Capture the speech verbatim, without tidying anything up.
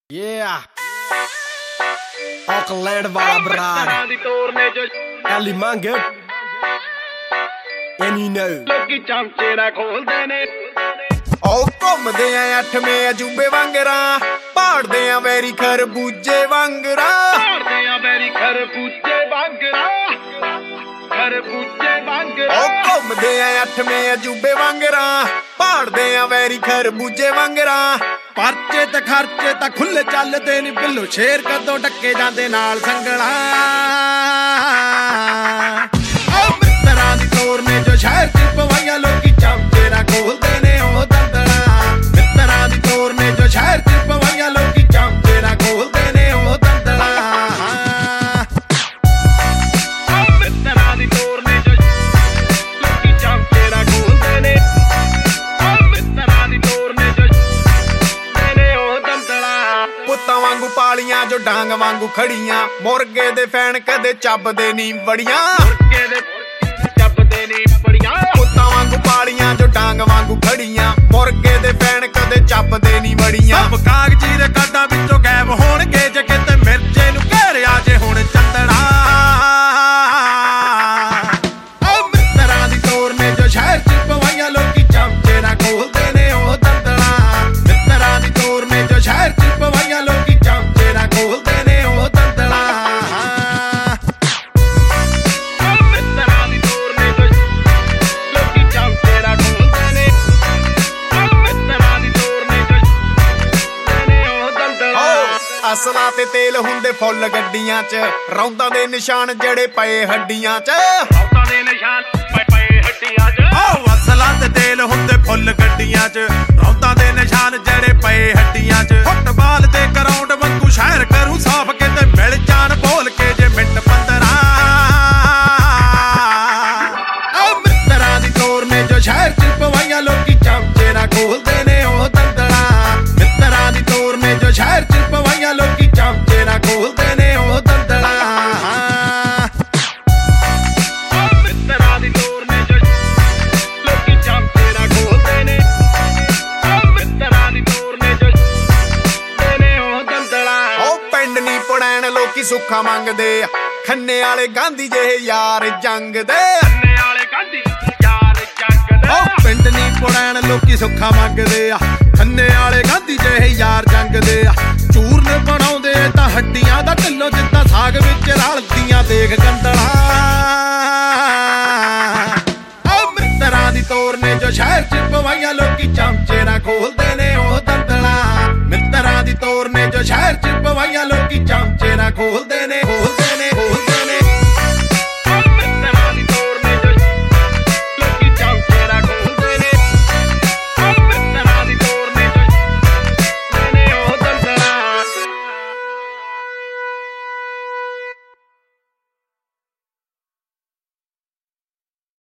Yeah, Auckland ਵਾਲਾ Brar ally ਮੰਗੇ ਐਨੀ ਨੋ ਲੋਕੀ ਚਮਚੇ ਨਾ ਖੋਲਦੇ ਨੇ ਉਹ ਘੁੰਮਦੇ ਆ ਅੱਠਵੇਂ ਅਜੂਬੇ ਵਾਂਗਰਾਂ ਪਾੜਦੇ ਆ ਵੈਰੀ ਖਰਬੂਜੇ ਵਾਂਗਰਾਂ ਪਾੜਦੇ ਆ ਵੈਰੀ ਖਰਬੂਜੇ ਵਾਂਗਰਾਂ ਖਰਬੂਜੇ ਵਾਂਗਰਾਂ ਉਹ ਘੁੰਮਦੇ ਆ ਅੱਠਵੇਂ ਅਜੂਬੇ ਵਾਂਗਰਾਂ ਪਾੜਦੇ ਆ ਵੈਰੀ ਖਰਬੂਜੇ ਵਾਂਗਰਾਂ ਪਰਚੇ ਤੇ ਖਰਚੇ ਤਾਂ ਖੁੱਲੇ ਚੱਲਦੇ ਨੀ ਬਿੱਲੋ ਸ਼ੇਰ ਕਦੋਂ ਡੱਕੇ ਜਾਂਦੇ ਨਾਲ ਸੰਗਣਾ ਉਹ ਮਿੱਤਰਾਂ ਦੀ ਤੋਰ ਨੇ ਜੋ ਸ਼ਹਿਰ ਚ ਪਵਾਈਆਂ ਲੋਕੀ ਚਮਚੇ ਨਾ ਖੋਲਦੇ ਨੇ ਉਹ ਦੰਦਲਾਂ ਮਿੱਤਰਾਂ ਦੀ ਤੋਰ ਨੇ ਜੋ ਸ਼ਹਿਰ ਚ ਪਵਾਈਆਂ ਲੋਕੀ ਚਮਚੇ ਨਾ ਖੋਲਦੇ ਨੇ ਉਹ ਦੰਦਲਾਂ ਮਿੱਤਰਾਂ ਦੀ ਤੋਰ ਨੇ ਜੋ ਲੋਕੀ ਚਮਚੇ ਨਾ ਖੋਲਦੇ ਨੇ ਮਿੱਤਰਾਂ ਦੀ ਤੋਰ ਨੇ ਜੋ ਨੇ ਉਹ ਦੰਦਲਾਂ ਪੁੱਤਾਂ ਵਾਂਗੂ ਪਾਲੀਆਂ ਜੋ ਡਾਂਗ ਵਾਂਗੂ ਖੜੀਆਂ ਮੁਰਗੇ ਦੇ ਫੈਨ ਕਦੇ ਚੱਬਦੇ ਨਹੀਂ ਬੜੀਆਂ ਮੁਰਗੇ ਦੇ ਚੱਬਦੇ ਨਹੀਂ ਬੜੀਆਂ ਪੁੱਤਾਂ ਵਾਂਗੂ ਪਾਲੀਆਂ ਜੋ ਡਾਂਗ ਵਾਂਗੂ ਖੜੀਆਂ ਮੁਰਗੇ ਦੇ ਫੈਨ ਕਦੇ ਚੱਬਦੇ ਨਹੀਂ ਬੜੀਆਂ ਸਭ ਕਾਗਜ਼ੀ ਦੇ ਕਾਡਾਂ ਵਿੱਚੋਂ ਗਾਇਬ ਹੋਣਗੇ ਜੇ ਕਿਤੇ ਮਿਰਜੇ ਨੂੰ ਘੇਰਿਆ ਜੇ ਹੁਣ ਚੰਦਣਾ ਉਹ ਮਿੱਤਰਾਂ ਦੀ ਤੋਰ ਨੇ ਜੋ ਸ਼ਹਿਰ ਚ ਪਵਾਈਆਂ ਲੋਕੀ ਚਮਚੇ ਨਾ ਖੋਲਦੇ ਨੇ ਉਹ ਦੰਦਲਾਂ ਮਿੱਤਰਾਂ ਦੀ ਤੋਰ ਨੇ ਜੋ ਸ਼ਹਿਰ ਚ ਪਵਾਈਆਂ ਲੋਕੀ ਚਮਚੇ ਨਾ ਖੋਲਦੇ ਨੇ ਉਹ ਦੰਦਲਾਂ ਮਿੱਤਰਾਂ ਦੀ ਤੋਰ ਨੇ ਜੋ ਲੋਕੀ ਚਮਚੇ ਨਾ ਖੋਲਦੇ ਨੇ ਮਿੱਤਰਾਂ ਦੀ ਤੋਰ ਨੇ ਜੋ ਨੇ ਉਹ ਦੰਦਲਾਂ ਅਸਲਾਂ ਤੇ ਤੇਲ ਹੁੰਦੇ ਫੁੱਲ ਗੱਡੀਆਂ ਚ ਰੌਂਦਾਂ ਦੇ ਨਿਸ਼ਾਨ ਜਿਹੜੇ ਪਏ ਹੱਡੀਆਂ ਚ ਔਤਾਂ ਦੇ ਨਿਸ਼ਾਨ ਪਏ ਪਏ ਹੱਡੀਆਂ 'ਚ ਓ ਅਸਲਾਂ ਤੇ ਤੇਲ ਹੁੰਦੇ ਫੁੱਲ ਗੱਡੀਆਂ 'ਚ ਰੌਂਦਾਂ ਦੇ ਨਿਸ਼ਾਨ ਜਿਹੜੇ ਪਏ ਹੱਡੀਆਂ 'ਚ ਫੁੱਟਬਾਲ ਦੇ ਗਰਾਊਂਡ ਵਾਂਗੂ ਸ਼ਹਿਰ ਕਰੂ ਸਾਫ ਕਿਤੇ ਮਿਲ ਜਾਣ ਬੋਲ ਕੇ ਜੇ ਮਿੰਟ ਪੰਦਰਾਂ ਉਹ ਮਿੱਤਰਾਂ ਦੀ ਤੋਰ ਨੇ ਜੋ ਸ਼ਹਿਰ ਚ ਪਵਾਈਆਂ ਲੋਕੀ ਚਮਚੇ ਨਾ ਖੋਲਦੇ ਨੇ ਉਹ ਦੰਦਲਾਂ ਮਿੱਤਰਾਂ ਦੀ ਤੋਰ ਨੇ ਜੋ ਸ਼ਹਿਰ ਚ ਪਵਾਈਆਂ ਲੋਕੀ ਚਮਚੇ ਨਾ ਖੋਲਦੇ ਨੇ ਉਹ ਦੰਦਲਾਂ ਮਿੱਤਰਾਂ ਦੀ ਤੋਰ ਨੇ ਜੋ ਲੋਕੀ ਚਮਚੇ ਨਾ ਖੋਲਦੇ ਨੇ ਮਿੱਤਰਾਂ ਦੀ ਤੋਰ ਨੇ ਜੋ ਨੇ ਉਹ ਦੰਦਲਾਂ ਉਹ ਪਿੰਡ ਨੀ ਪੜੈਣ ਲੋਕੀ ਸੁੱਖਾ ਮੰਗਦੇ ਆ ਖੰਨੇ ਵਾਲੇ ਗਾਂਧੀ ਜਿਹੇ ਯਾਰ ਜੰਗ ਦੇ ਕੰਨੇ ਵਾਲੇ ਗਾਂਧੀ ਯਾਰ ਜੰਗ ਦੇ ਓ ਪਿੰਡ ਨੀ ਪੁੜੈਣ ਲੋਕੀ ਸੁੱਖਾ ਮੰਗਦੇ ਆ ਖੰਨੇ ਵਾਲੇ ਗਾਂਧੀ ਜਿਹੇ ਯਾਰ ਜੰਗ ਦੇ ਆ ਚੂਰਨ ਬਣਾਉਂਦੇ ਤਾਂ ਹੱਡੀਆਂ ਦਾ ਢਿੱਲੋ ਜਿੱਦਾਂ ਸਾਗ ਵਿੱਚ ਰਲਦੀਆਂ ਦੇਖ ਗੰਦਲਾਂ ਉਹ ਮਿੱਤਰਾਂ ਦੀ ਤੋਰ ਨੇ ਜੋ ਸ਼ਹਿਰ ਚ ਪਵਾਈਆਂ ਲੋਕੀ ਚਮਚੇ ਨਾ ਖੋਲਦੇ ਨੇ ਉਹ ਦੰਦਲਾਂ ਮਿੱਤਰਾਂ ਦੀ ਤੋਰ ਨੇ ਜੋ ਸ਼ਹਿਰ ਚ ਪਵਾਈਆਂ ਲੋਕੀ ਚਮਚੇ ਨਾ ਖੋਲਦੇ